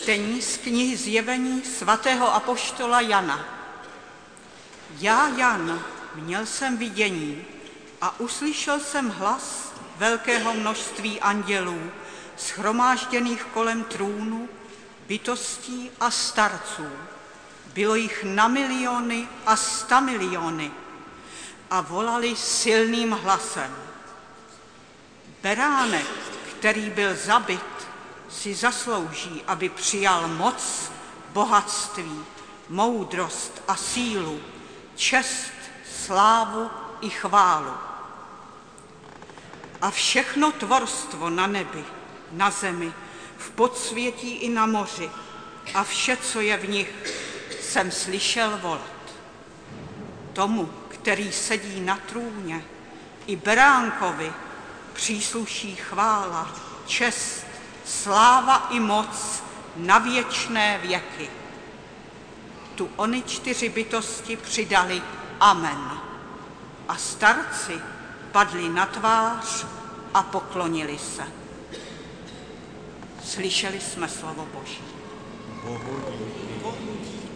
Čtení z knihy Zjevení svatého apoštola Jana. Já, Jan, měl jsem vidění a uslyšel jsem hlas velkého množství andělů, shromážděných kolem trůnu, bytostí a starců. Bylo jich na miliony a 100 miliony a volali silným hlasem. Beránek, který byl zabit, si zaslouží, aby přijal moc, bohatství, moudrost a sílu, čest, slávu i chválu. A všechno tvorstvo na nebi, na zemi, v podsvětí i na moři a vše, co je v nich, jsem slyšel volat. Tomu, který sedí na trůně, i beránkovi přísluší chvála, čest, sláva i moc na věčné věky. Tu oni 4 bytosti přidali amen. A starci padli na tvář a poklonili se. Slyšeli jsme slovo Boží. Bohu díky.